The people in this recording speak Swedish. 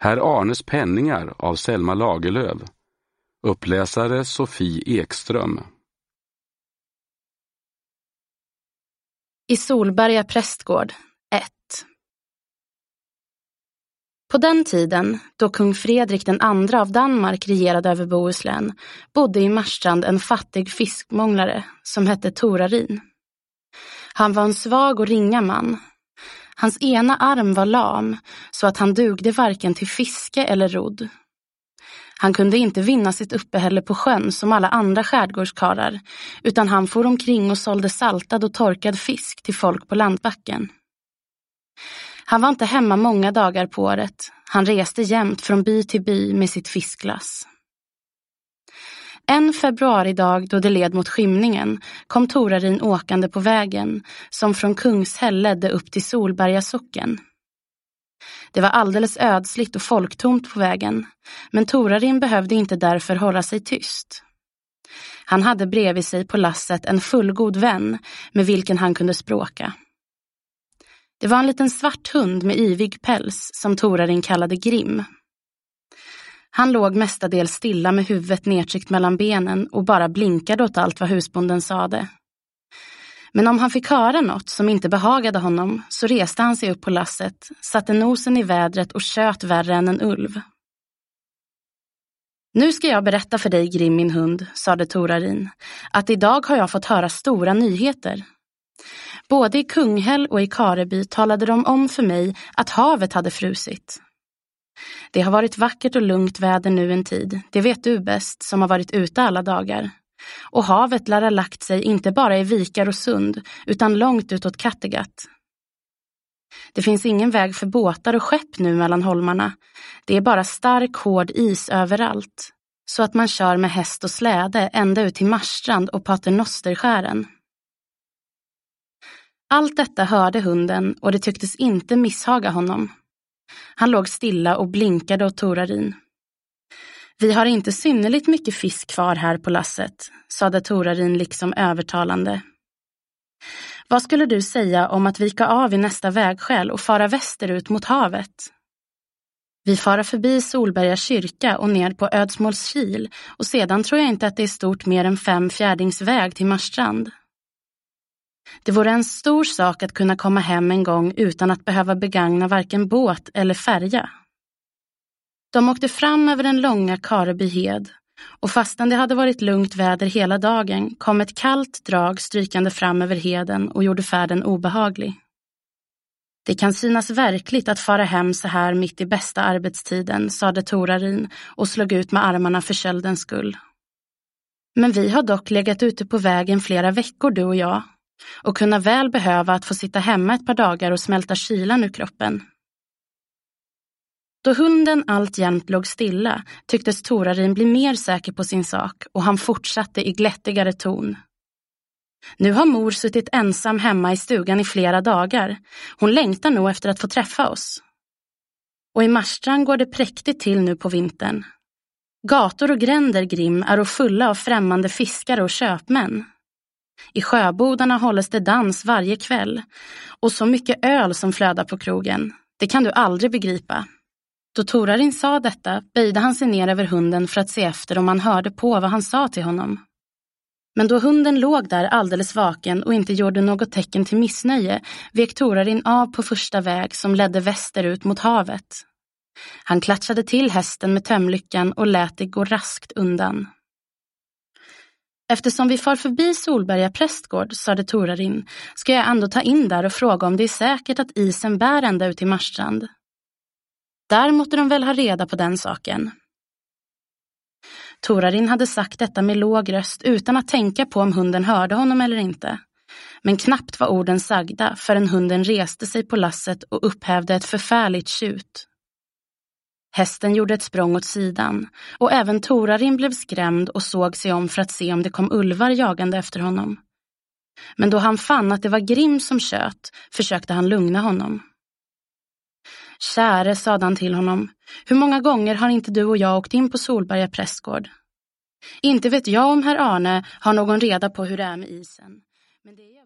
Herr Arnes penningar av Selma Lagerlöf. Uppläsare Sofie Ekström. I Solberga prästgård 1. På den tiden, då kung Fredrik den andra av Danmark regerade över Bohuslän, bodde i Marstrand en fattig fiskmånglare som hette Torarin. Han var en svag och ringa man. Hans ena arm var lam, så att han dugde varken till fiske eller rodd. Han kunde inte vinna sitt uppehälle på sjön som alla andra skärgårdskarlar, utan han for omkring och sålde saltad och torkad fisk till folk på landbacken. Han var inte hemma många dagar på året. Han reste jämt från by till by med sitt fiskglass. En februaridag då det led mot skymningen kom Torarin åkande på vägen som från Kungshäll ledde upp till Solberga socken. Det var alldeles ödsligt och folktomt på vägen, men Torarin behövde inte därför hålla sig tyst. Han hade bredvid sig på lasset en fullgod vän med vilken han kunde språka. Det var en liten svart hund med yvig päls som Torarin kallade Grim. Han låg mestadels stilla med huvudet nedtryckt mellan benen och bara blinkade åt allt vad husbonden sade. Men om han fick höra något som inte behagade honom så reste han sig upp på lasset, satte nosen i vädret och tjöt värre än en ulv. Nu ska jag berätta för dig, Grim, min hund, sade Torarin, att idag har jag fått höra stora nyheter. Både i Kungshäll och i Kareby talade de om för mig att havet hade frusit. Det har varit vackert och lugnt väder nu en tid, det vet du bäst som har varit ute alla dagar. Och havet lär ha lagt sig inte bara i vikar och sund utan långt utåt Kattegatt. Det finns ingen väg för båtar och skepp nu mellan holmarna. Det är bara stark hård is överallt, så att man kör med häst och släde ända ut till Marstrand och Paternosterskären. Allt detta hörde hunden och det tycktes inte misshaga honom. Han låg stilla och blinkade åt Torarin. Vi har inte synnerligt mycket fisk kvar här på lasset, sade Torarin liksom övertalande. Vad skulle du säga om att vika av i nästa vägskäl och fara västerut mot havet? Vi fara förbi Solberga kyrka och ner på Ödsmålskil och sedan tror jag inte att det är stort mer än 5 fjärdingsväg till Marstrand. Det vore en stor sak att kunna komma hem en gång utan att behöva begagna varken båt eller färja. De åkte fram över den långa Karebyhed och fastän det hade varit lugnt väder hela dagen kom ett kallt drag strykande fram över heden och gjorde färden obehaglig. Det kan synas verkligt att fara hem så här mitt i bästa arbetstiden, sade Torarin och slog ut med armarna för köldens skull. Men vi har dock legat ute på vägen flera veckor, du och jag, och kunna väl behöva att få sitta hemma ett par dagar och smälta kylan ur kroppen. Då hunden alltjämt låg stilla tycktes Torarin bli mer säker på sin sak och han fortsatte i glättigare ton. Nu har mor suttit ensam hemma i stugan i flera dagar. Hon längtar nog efter att få träffa oss. Och i Marstrand går det präktigt till nu på vintern. Gator och gränder, Grim, är fulla av främmande fiskare och köpmän. I sjöbodarna hålls det dans varje kväll och så mycket öl som flödar på krogen. Det kan du aldrig begripa. Då Torarin sa detta böjde han sig ner över hunden för att se efter om han hörde på vad han sa till honom. Men då hunden låg där alldeles vaken och inte gjorde något tecken till missnöje vek Torarin av på första väg som ledde västerut mot havet. Han klatschade till hästen med tömlyckan och lät det gå raskt undan. Eftersom vi far förbi Solberga prästgård, sade Torarin, ska jag ändå ta in där och fråga om det är säkert att isen bär ända ut i Marstrand. Där måste de väl ha reda på den saken. Torarin hade sagt detta med låg röst utan att tänka på om hunden hörde honom eller inte. Men knappt var orden sagda förrän hunden reste sig på lasset och upphävde ett förfärligt tjut. Hästen gjorde ett språng åt sidan och även Torarin blev skrämd och såg sig om för att se om det kom ulvar jagande efter honom. Men då han fann att det var Grim som tjöt försökte han lugna honom. Käre, sade han till honom, hur många gånger har inte du och jag åkt in på Solberga prästgård? Inte vet jag om herr Arne har någon reda på hur det är med isen. Men det är